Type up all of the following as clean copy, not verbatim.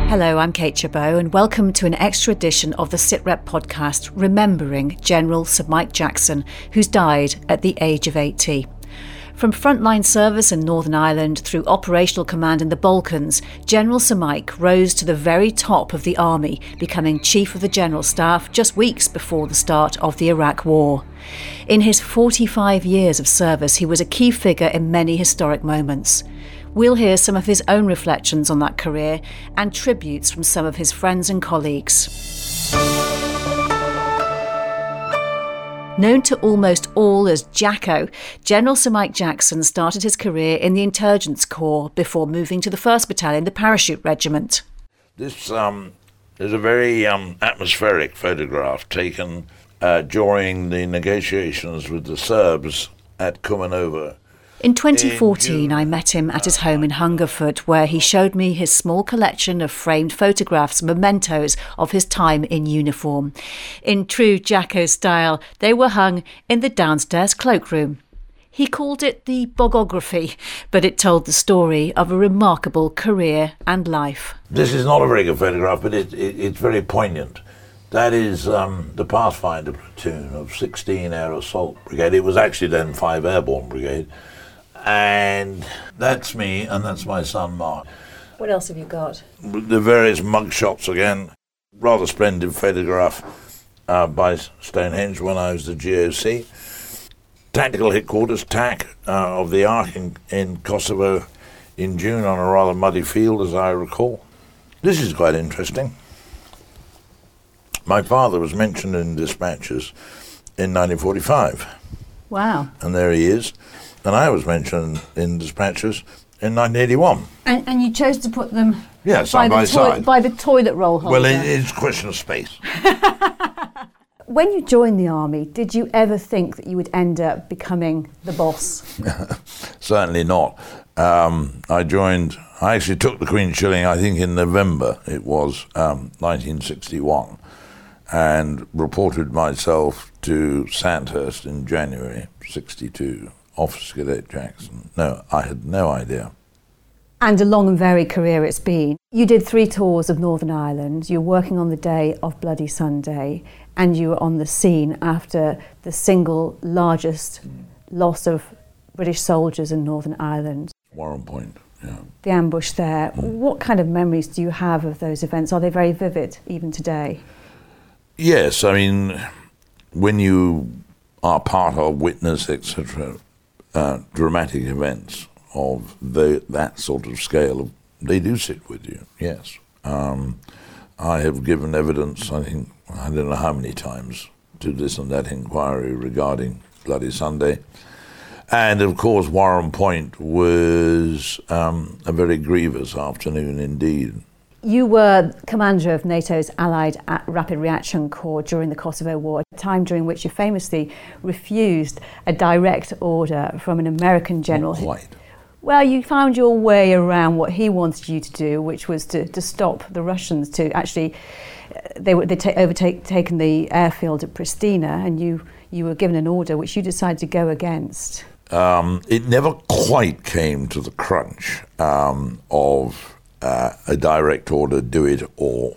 Hello, I'm Kate Chabot, and welcome to an extra edition of the SitRep podcast, remembering General Sir Mike Jackson, who's died at the age of 80. From frontline service in Northern Ireland through operational command in the Balkans, General Sir Mike rose to the very top of the army, becoming Chief of the General Staff just weeks before the start of the Iraq War. In his 45 years of service, he was a key figure in many historic moments. We'll hear some of his own reflections on that career and tributes from some of his friends and colleagues. Known to almost all as Jacko, General Sir Mike Jackson started his career in the Intelligence Corps before moving to the 1st Battalion, the Parachute Regiment. This is a very atmospheric photograph taken during the negotiations with the Serbs at Kumanovo. In 2014, I met him at his home in Hungerford, where he showed me his small collection of framed photographs, mementos of his time in uniform. In true Jacko style, they were hung in the downstairs cloakroom. He called it the bogography, but it told the story of a remarkable career and life. This is not a very good photograph, but it's very poignant. That is the Pathfinder platoon of 16 Air Assault Brigade. It was actually then 5 Airborne Brigade. And that's me, and that's my son Mark. What else have you got? The various mugshots again. Rather splendid photograph by Stonehenge when I was the GOC. Tactical headquarters, TAC, of the Ark in Kosovo in June on a rather muddy field, as I recall. This is quite interesting. My father was mentioned in dispatches in 1945. Wow. And there he is. And I was mentioned in dispatches in 1981. And you chose to put them side by side. By the toilet roll holder. Well, it's a question of space. When you joined the army, did you ever think that you would end up becoming the boss? Certainly not. I actually took the Queen's Shilling, I think in November, it was 1961, and reported myself to Sandhurst in January 62. Officer Cadet Jackson. No, I had no idea. And a long and varied career it's been. You did 3 tours of Northern Ireland. You were working on the day of Bloody Sunday, and you were on the scene after the single largest loss of British soldiers in Northern Ireland. Warren Point, yeah. The ambush there. What kind of memories do you have of those events? Are they very vivid even today? Yes, I mean, when you are part of, witness, etc., dramatic events of that sort of scale, they do sit with you, yes. I have given evidence, I think, I don't know how many times, to this and that inquiry regarding Bloody Sunday. And, of course, Warren Point was a very grievous afternoon indeed. You were commander of NATO's Allied Rapid Reaction Corps during the Kosovo War, a time during which you famously refused a direct order from an American general. Not quite. Well, you found your way around what he wanted you to do, which was to stop the Russians. To actually, they'd overtaken the airfield at Pristina, and you were given an order which you decided to go against. It never quite came to the crunch of a direct order, do it all.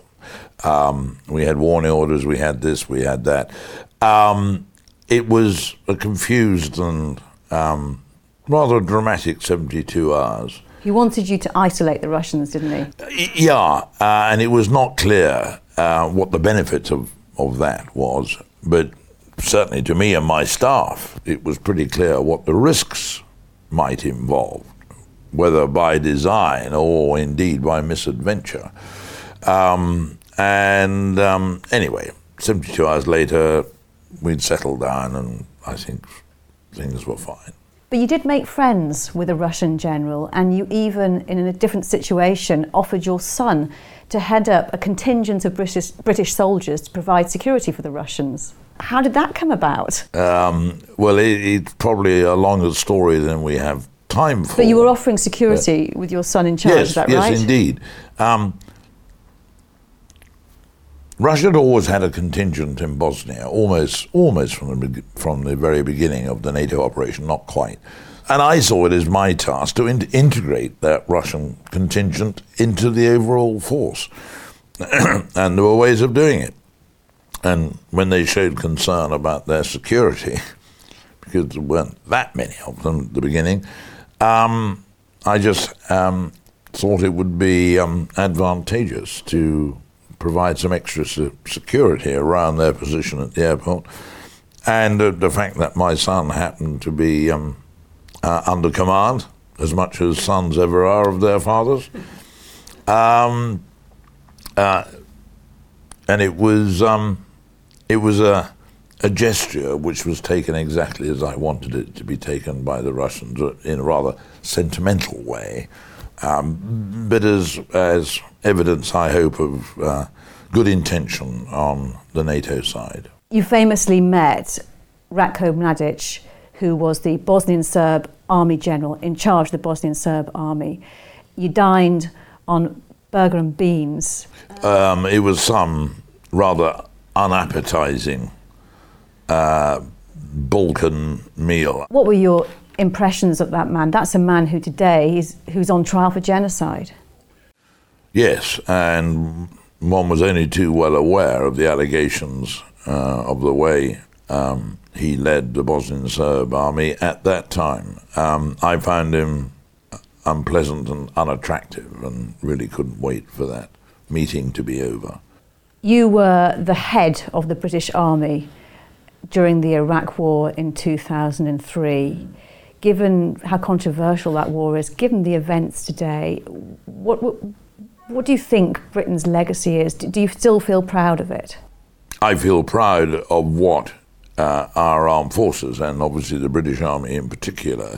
We had warning orders, we had this, we had that. It was a confused and rather dramatic 72 hours. He wanted you to isolate the Russians, didn't he? Yeah, and it was not clear what the benefit of that was, but certainly to me and my staff, it was pretty clear what the risks might involve, whether by design or indeed by misadventure. Anyway, 72 hours later, we'd settled down and I think things were fine. But you did make friends with a Russian general, and you even, in a different situation, offered your son to head up a contingent of British soldiers to provide security for the Russians. How did that come about? Well, it's probably a longer story than we have time for. But you were offering security with your son in charge, yes, is that right? Yes, indeed. Russia had always had a contingent in Bosnia, almost from the very beginning of the NATO operation, not quite. And I saw it as my task to integrate that Russian contingent into the overall force. And there were ways of doing it. And when they showed concern about their security, because there weren't that many of them at the beginning, I just thought it would be advantageous to provide some extra security around their position at the airport. And the fact that my son happened to be under command, as much as sons ever are of their fathers. And it was a gesture which was taken exactly as I wanted it to be taken by the Russians, in a rather sentimental way, but as evidence, I hope, of good intention on the NATO side. You famously met Ratko Mladic, who was the Bosnian Serb army general in charge of the Bosnian Serb army. You dined on burger and beans. It was some rather unappetizing Balkan meal. What were your impressions of that man? That's a man who today who's on trial for genocide. Yes, and one was only too well aware of the allegations of the way he led the Bosnian Serb army at that time. I found him unpleasant and unattractive and really couldn't wait for that meeting to be over. You were the head of the British Army during the Iraq War in 2003. Given how controversial that war is, given the events today, what do you think Britain's legacy is? Do you still feel proud of it? I feel proud of what our armed forces, and obviously the British Army in particular,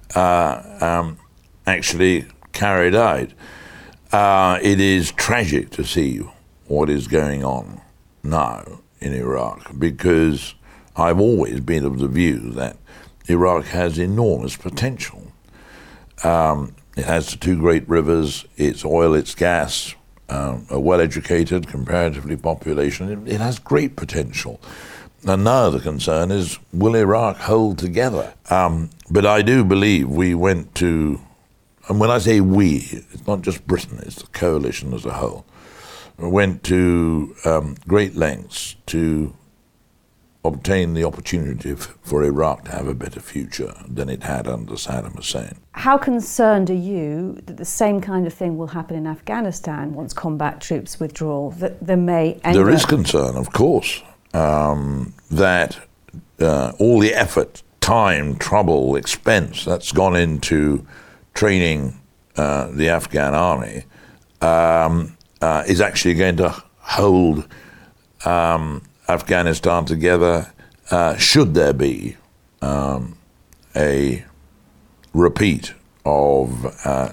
actually carried out. It is tragic to see what is going on now in Iraq, because I've always been of the view that Iraq has enormous potential. It has the two great rivers, its oil, its gas, a well-educated, comparatively population. It has great potential. And now the concern is, will Iraq hold together? But I do believe we went to, and when I say we, it's not just Britain, it's the coalition as a whole, went to great lengths to obtain the opportunity for Iraq to have a better future than it had under Saddam Hussein. How concerned are you that the same kind of thing will happen in Afghanistan once combat troops withdraw, that there may end There is concern, of course, that all the effort, time, trouble, expense that's gone into training the Afghan army is actually going to hold Afghanistan together, should there be a repeat of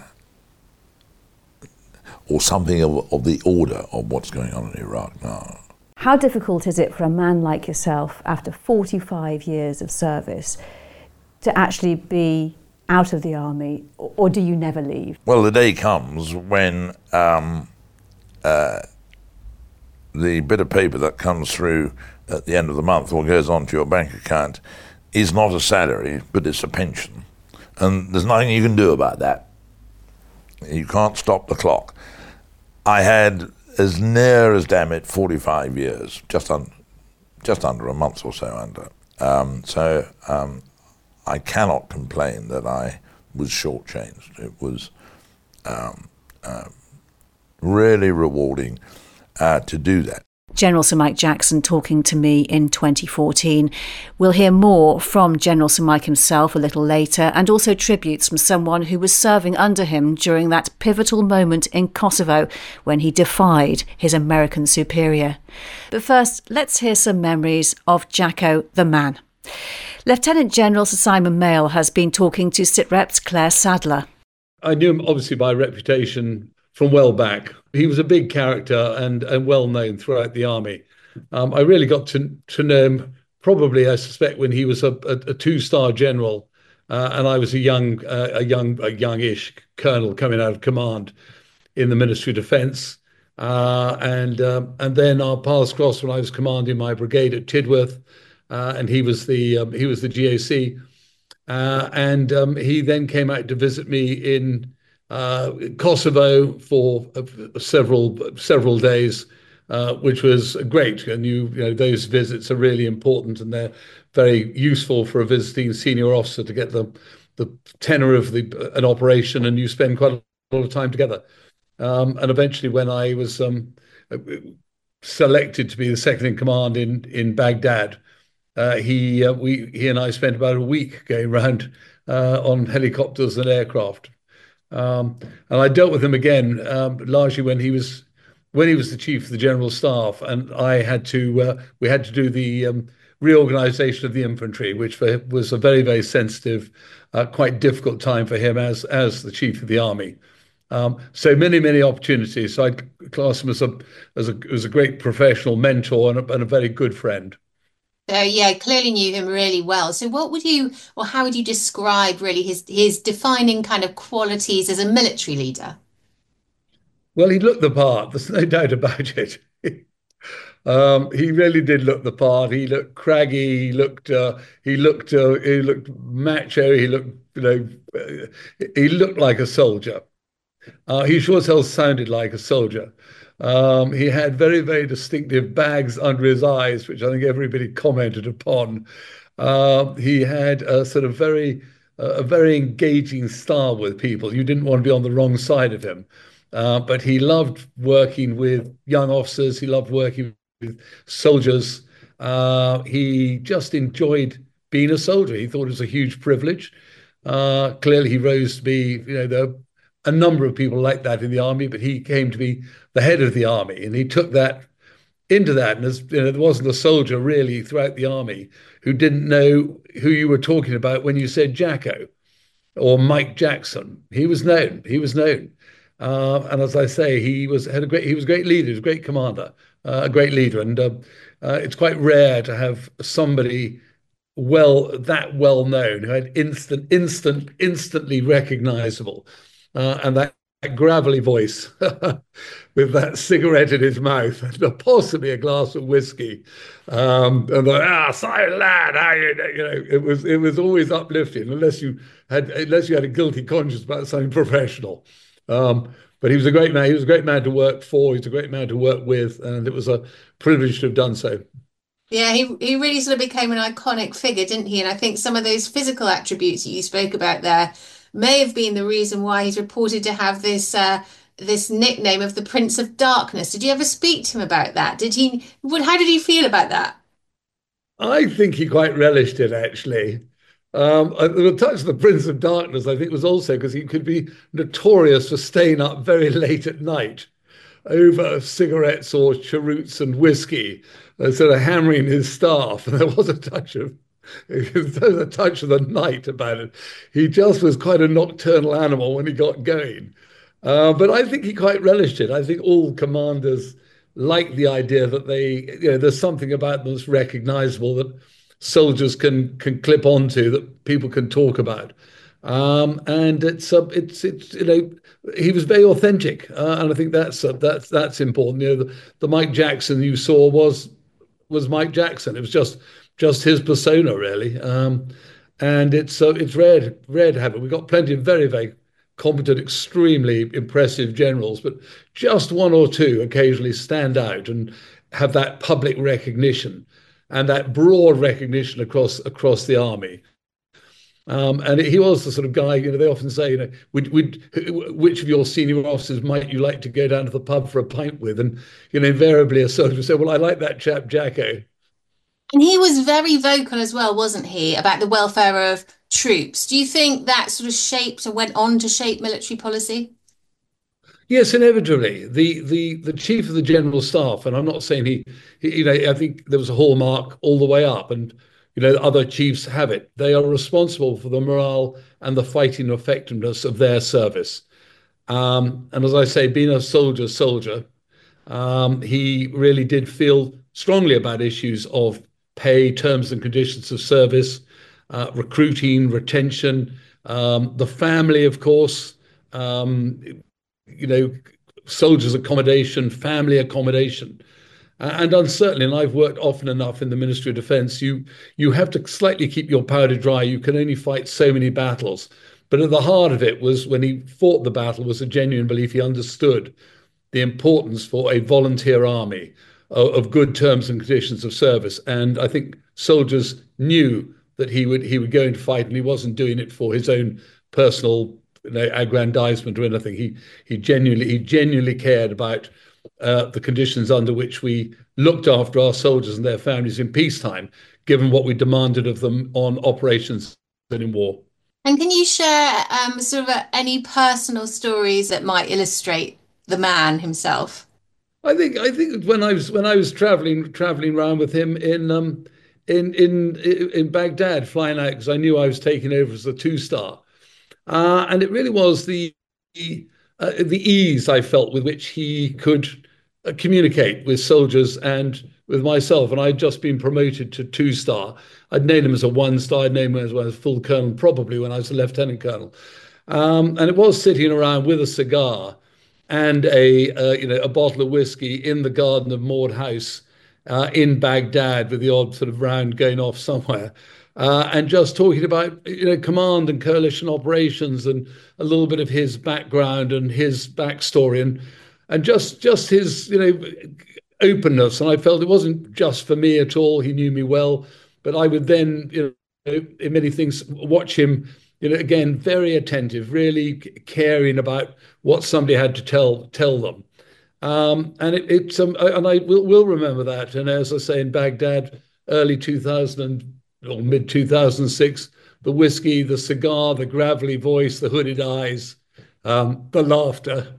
or something of the order of what's going on in Iraq now. How difficult is it for a man like yourself, after 45 years of service, to actually be out of the army, or do you never leave? Well, the day comes when the bit of paper that comes through at the end of the month or goes onto your bank account is not a salary, but it's a pension. And there's nothing you can do about that. You can't stop the clock. I had, as near as damn it, 45 years, just under a month or so under. I cannot complain that I was shortchanged. It was really rewarding to do that. General Sir Mike Jackson talking to me in 2014. We'll hear more from General Sir Mike himself a little later, and also tributes from someone who was serving under him during that pivotal moment in Kosovo when he defied his American superior. But first, let's hear some memories of Jacko the man. Lieutenant General Sir Simon Mail has been talking to SITREP's Claire Sadler. I knew him obviously by reputation from well back. He was a big character and well known throughout the army. I really got to know him probably, I suspect, when he was a two-star general, and I was a youngish colonel coming out of command in the Ministry of Defence. And then our paths crossed when I was commanding my brigade at Tidworth, and he was the GAC. And he then came out to visit me in Kosovo for several days, which was great. And you know those visits are really important, and they're very useful for a visiting senior officer to get the tenor of an operation, and you spend quite a lot of time together. And eventually, when I was selected to be the second in command in Baghdad, he and I spent about a week going around on helicopters and aircraft. And I dealt with him again largely when he was the chief of the general staff, and I had to we had to do the reorganisation of the infantry, which was a very sensitive, quite difficult time for him as the chief of the army. So many opportunities. So I'd class him as a great professional mentor and a very good friend. So yeah, clearly knew him really well. So what would you, or how would you describe really his defining kind of qualities as a military leader? Well, he looked the part. There's no doubt about it. He really did look the part. He looked craggy. He looked macho. He looked like a soldier. He sure as hell sounded like a soldier. He had very distinctive bags under his eyes, which I think everybody commented upon. He had a very engaging style with people. You didn't want to be on the wrong side of him. But he loved working with young officers. He loved working with soldiers. He just enjoyed being a soldier. He thought it was a huge privilege. Clearly, he rose to be, there are a number of people like that in the army, but he came to be the head of the army, and he took that into that. And there wasn't a soldier really throughout the army who didn't know who you were talking about when you said Jacko or Mike Jackson. He was known. He was known. And as I say, he was a great leader, he was a great commander, a great leader, and it's quite rare to have somebody well known who had instantly recognisable, and that gravelly voice with that cigarette in his mouth and possibly a glass of whiskey, and sorry lad, how it was always uplifting unless you had a guilty conscience about something professional. But he was a great man. He was a great man to work for. He's a great man to work with, and it was a privilege to have done so. Yeah, he really sort of became an iconic figure, didn't he? And I think some of those physical attributes that you spoke about there may have been the reason why he's reported to have this nickname of the Prince of Darkness. Did you ever speak to him about that? How did he feel about that? I think he quite relished it, actually. The touch of the Prince of Darkness, I think, was also because he could be notorious for staying up very late at night over cigarettes or cheroots and whiskey, sort of hammering his staff. And there was a touch of the night about it. He just was quite a nocturnal animal when he got going. But I think he quite relished it. I think all commanders like the idea that there's something about them that's recognizable, that soldiers can clip onto, that people can talk about. And he was very authentic, and I think that's important. The Mike Jackson you saw was Mike Jackson. It was just his persona, really. And it's rare to have it. We've got plenty of very competent, extremely impressive generals, but just one or two occasionally stand out and have that public recognition and that broad recognition across the army. And he was the sort of guy, they often say, which of your senior officers might you like to go down to the pub for a pint with? And, invariably a soldier would say, well, I like that chap, Jacko. And he was very vocal as well, wasn't he, about the welfare of troops? Do you think that sort of shaped or went on to shape military policy? Yes, inevitably. The chief of the general staff, and I'm not saying I think there was a hallmark all the way up, and other chiefs have it. They are responsible for the morale and the fighting effectiveness of their service. And as I say, being a soldier, he really did feel strongly about issues of pay, terms and conditions of service, recruiting, retention, the family, of course, soldiers' accommodation, family accommodation. And uncertainly, and I've worked often enough in the Ministry of Defence, you have to slightly keep your powder dry. You can only fight so many battles. But at the heart of it was, when he fought the battle, was a genuine belief he understood the importance for a volunteer army of good terms and conditions of service. And I think soldiers knew that he would go into fight, and he wasn't doing it for his own personal, aggrandizement or anything. He genuinely cared about the conditions under which we looked after our soldiers and their families in peacetime, given what we demanded of them on operations and in war. And can you share sort of any personal stories that might illustrate the man himself? I think when I was traveling around with him in Baghdad, flying out because I knew I was taking over as a two-star, and it really was the ease I felt with which he could communicate with soldiers and with myself. And I'd just been promoted to two-star. I'd known him as a one-star. I'd known him as a full colonel, probably when I was a lieutenant colonel. And it was sitting around with a cigar and a bottle of whiskey in the garden of Maud House in Baghdad, with the odd sort of round going off somewhere, and just talking about command and coalition operations and a little bit of his background and his backstory, and just his openness. And I felt it wasn't just for me at all. He knew me well, but I would then in many things watch him. Again, very attentive, really caring about what somebody had to tell them. And I will remember that. And as I say, in Baghdad, early 2000 or mid 2006, the whiskey, the cigar, the gravelly voice, the hooded eyes, the laughter.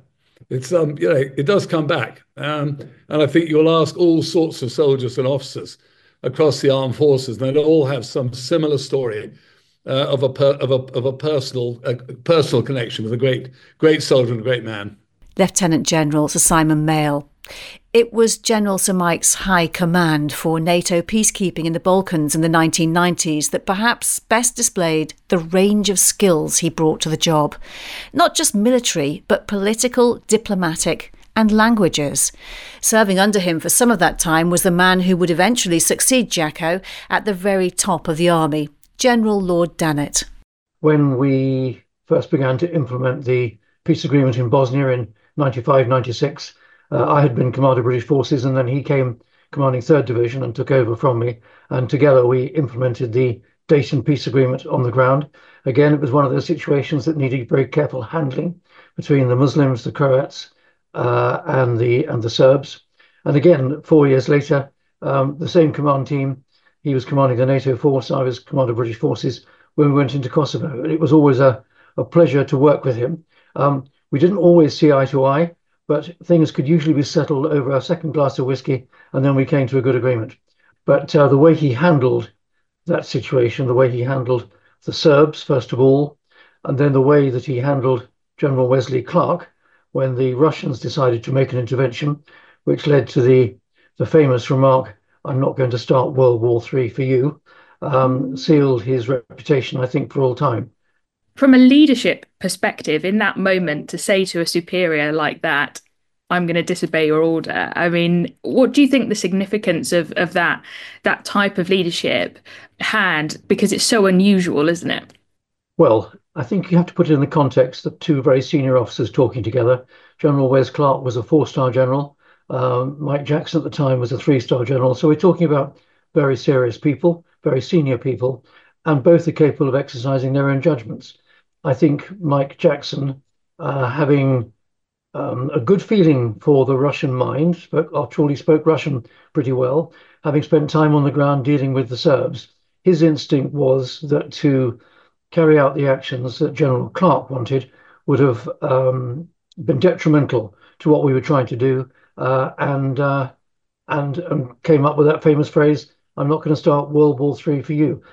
It does come back. And I think you'll ask all sorts of soldiers and officers across the armed forces, and they'll all have some similar story of a personal connection with a great soldier and a great man. Lieutenant General Sir Simon Mail. It was General Sir Mike's high command for NATO peacekeeping in the Balkans in the 1990s that perhaps best displayed the range of skills he brought to the job. Not just military, but political, diplomatic and languages. Serving under him for some of that time was the man who would eventually succeed Jacko at the very top of the army, General Lord Dannatt. When we first began to implement the peace agreement in Bosnia in 95-96, I had been Commander of British Forces, and then he came commanding 3rd Division and took over from me. And together we implemented the Dayton Peace Agreement on the ground. Again, it was one of those situations that needed very careful handling between the Muslims, the Croats, and the Serbs. And again, 4 years later, the same command team. He was commanding the NATO force. I was Commander of British Forces when we went into Kosovo. And it was always a pleasure to work with him. We didn't always see eye to eye, but things could usually be settled over a second glass of whiskey, and then we came to a good agreement. But the way he handled that situation, the way he handled the Serbs, first of all, and then the way that he handled General Wesley Clark when the Russians decided to make an intervention, which led to the famous remark, "I'm not going to start World War III for you," sealed his reputation, I think, for all time. From a leadership perspective, in that moment, to say to a superior like that, "I'm going to disobey your order," I mean, what do you think the significance of that type of leadership had? Because it's so unusual, isn't it? Well, I think you have to put it in the context of two very senior officers talking together. General Wes Clark was a 4-star general. Mike Jackson at the time was a 3-star general. So we're talking about very serious people, very senior people, and both are capable of exercising their own judgments. I think Mike Jackson, having a good feeling for the Russian mind, after all, he spoke Russian pretty well, having spent time on the ground dealing with the Serbs, his instinct was that to carry out the actions that General Clark wanted would have been detrimental to what we were trying to do, and came up with that famous phrase, "I'm not going to start World War III for you."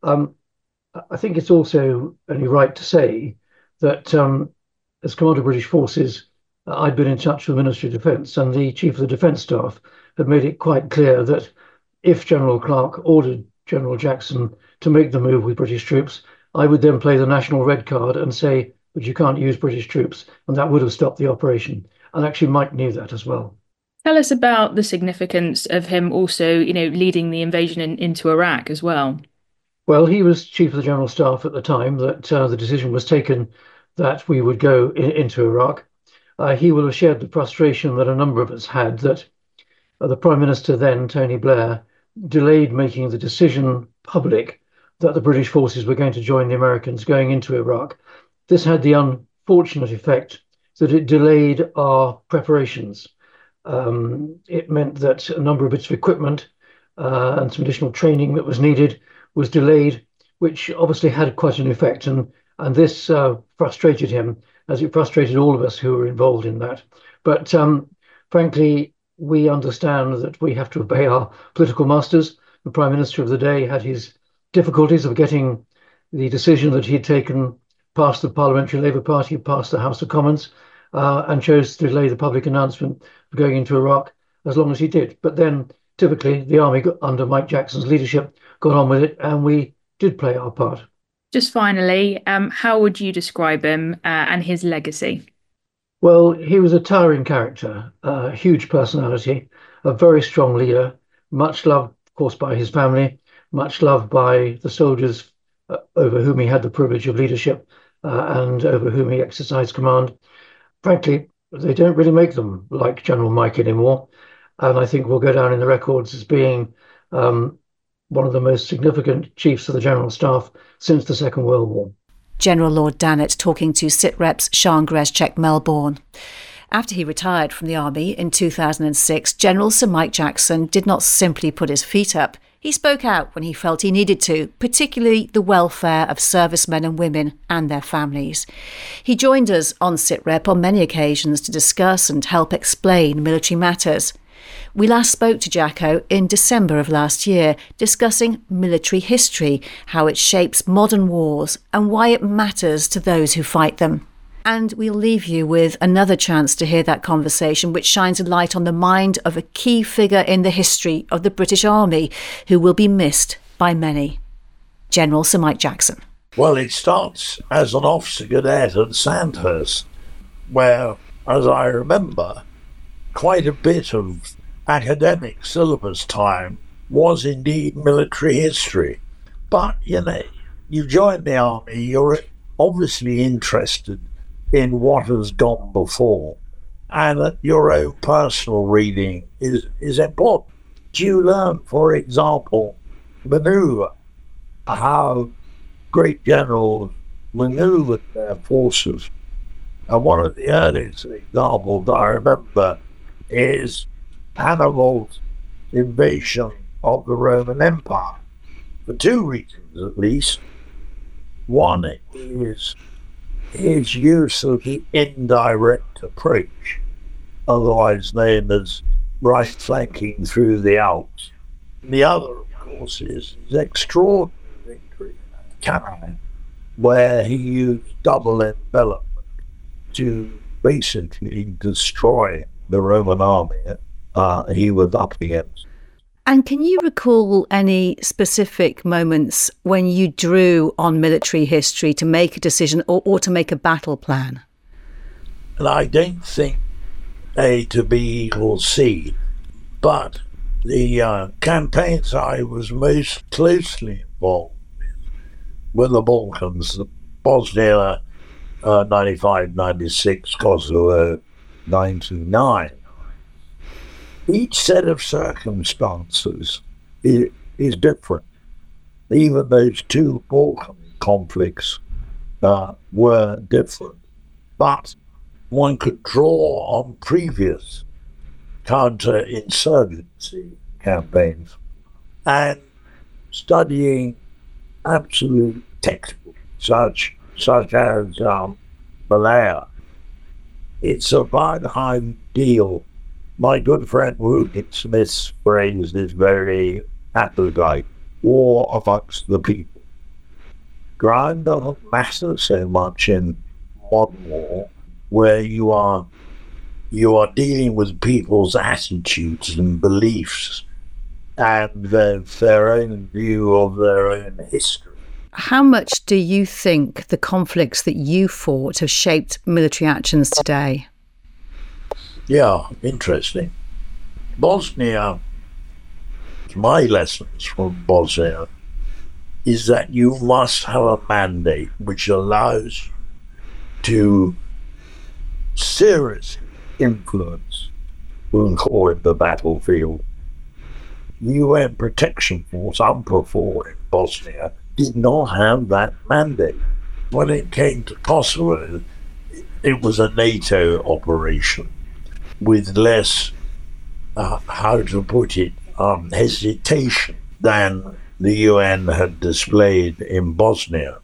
I think it's also only right to say that as Commander of British Forces, I'd been in touch with the Ministry of Defence, and the Chief of the Defence Staff had made it quite clear that if General Clark ordered General Jackson to make the move with British troops, I would then play the national red card and say, "But you can't use British troops," and that would have stopped the operation. And actually Mike knew that as well. Tell us about the significance of him also, leading the invasion into Iraq as well. Well, he was Chief of the General Staff at the time that the decision was taken that we would go into Iraq. He will have shared the frustration that a number of us had that the Prime Minister then, Tony Blair, delayed making the decision public that the British forces were going to join the Americans going into Iraq. This had the unfortunate effect that it delayed our preparations. It meant that a number of bits of equipment and some additional training that was needed was delayed, which obviously had quite an effect. And this frustrated him, as it frustrated all of us who were involved in that. But frankly, we understand that we have to obey our political masters. The Prime Minister of the day had his difficulties of getting the decision that he'd taken past the Parliamentary Labour Party, past the House of Commons, and chose to delay the public announcement of going into Iraq as long as he did. But then, typically, the army, under Mike Jackson's leadership, got on with it, and we did play our part. Just finally, how would you describe him and his legacy? Well, he was a towering character, a huge personality, a very strong leader, much loved, of course, by his family, much loved by the soldiers over whom he had the privilege of leadership and over whom he exercised command. Frankly, they don't really make them like General Mike anymore. And I think we'll go down in the records as being one of the most significant chiefs of the General Staff since the Second World War. General Lord Dannatt talking to SitRep's Sian Greszczyk-Melbourne. After he retired from the army in 2006, General Sir Mike Jackson did not simply put his feet up. He spoke out when he felt he needed to, particularly the welfare of servicemen and women and their families. He joined us on SitRep on many occasions to discuss and help explain military matters. We last spoke to Jacko in December of last year, discussing military history, how it shapes modern wars and why it matters to those who fight them. And we'll leave you with another chance to hear that conversation, which shines a light on the mind of a key figure in the history of the British Army, who will be missed by many. General Sir Mike Jackson. Well, it starts as an officer cadet at Sandhurst, where, as I remember, quite a bit of academic syllabus time was indeed military history. But, you join the army, you're obviously interested in what has gone before, and that your own personal reading is important. You learn, for example, manoeuvre, how great generals manoeuvred their forces. And one of the earliest examples I remember is Hannibal's invasion of the Roman Empire, for two reasons at least. One is his use of the indirect approach, otherwise known as right flanking through the Alps. The other, of course, is his extraordinary victory at Cannae, where he used double envelopment to basically destroy the Roman army he was up against. And can you recall any specific moments when you drew on military history to make a decision or to make a battle plan? And I don't think A to B equals C, but the campaigns I was most closely involved with were the Balkans, Bosnia 95-96, Kosovo 99. Each set of circumstances is different. Even those two Balkan conflicts were different. But one could draw on previous counter-insurgency campaigns and studying absolute textbooks such as Malaya. It's a very high deal. My good friend Woodin Smith's phrase is very apposite: war amongst the people. Ground doesn't matter so much in modern war, where you are dealing with people's attitudes and beliefs and their own view of their own history. How much do you think the conflicts that you fought have shaped military actions today? Yeah, interesting. Bosnia, my lessons from Bosnia, is that you must have a mandate which allows to serious influence, we'll call it the battlefield. The UN Protection Force, UNPROFOR in Bosnia, did not have that mandate. When it came to Kosovo, it was a NATO operation with less, how to put it, hesitation than the UN had displayed in Bosnia.